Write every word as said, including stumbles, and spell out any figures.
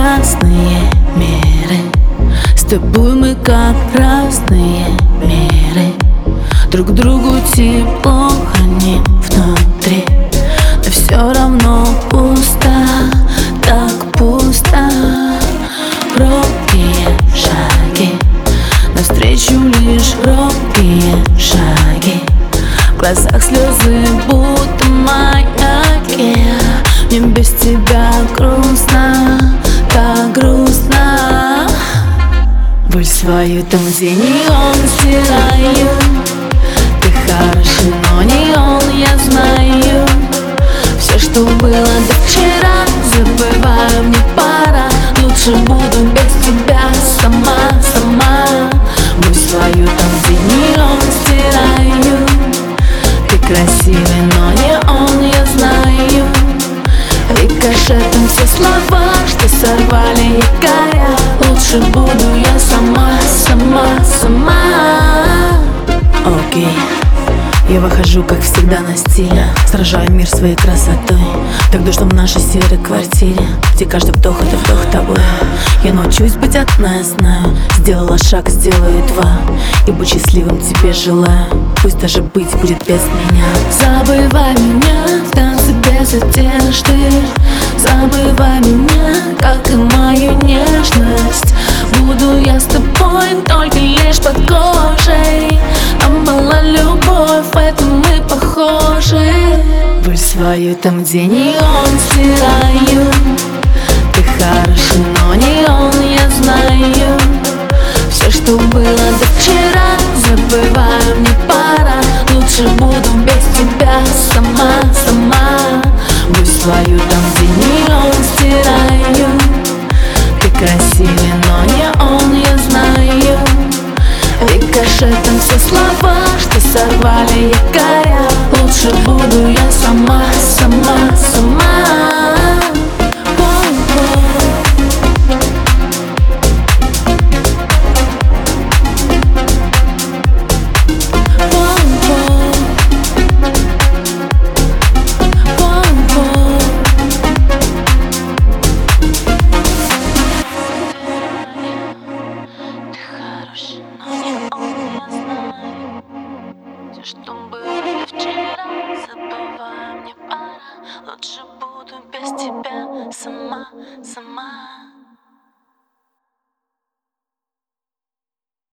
разные миры. С тобой мы как разные миры. Друг другу тепло храним внутри, но все равно пусто, так пусто. Робкие шаги, навстречу лишь робкие шаги. В глазах слезы, будто маяки. Мне без тебя грустно, так грустно. Боль свою там, где неон, стираю. Ты хороший, но не он, я знаю. Все, что было до вчера, забываю, мне пора. Лучше буду без тебя сама, сама. Боль свою там, где неон, стираю. Ты красивый, но не он, я знаю. Рикошетом все слова, что сорвали якоря. Лучше буду я сама, сама, сама. Окей, я выхожу, как всегда, на стиле. Сражаю мир своей красотой. Так душно в нашей серой квартире, где каждый вдох — это вдох тобой. Я научусь быть одна, я знаю. Сделала шаг, сделаю два. И быть счастливым тебе желаю. Пусть даже быть будет без меня. Забывай меня в танце без одежды. Забывай меня, как и мою нежность. Буду я с тобой только лишь под кожей. Там была любовь, в этом мы похожи. Боль свою там, где не он, стираю. Ты хороший, но не он, я знаю. Все, что было до вчера, забываю, мне пора. Лучше буду без тебя сама, сама. Боль свою там, где не он, стираю. Ты красивый, но не он, я знаю. Рикошетом все слова, что сорвали якоря. Лучше буду я сама, сама, сама. Что было вчера, забывай, мне пора. Лучше буду без тебя сама, сама.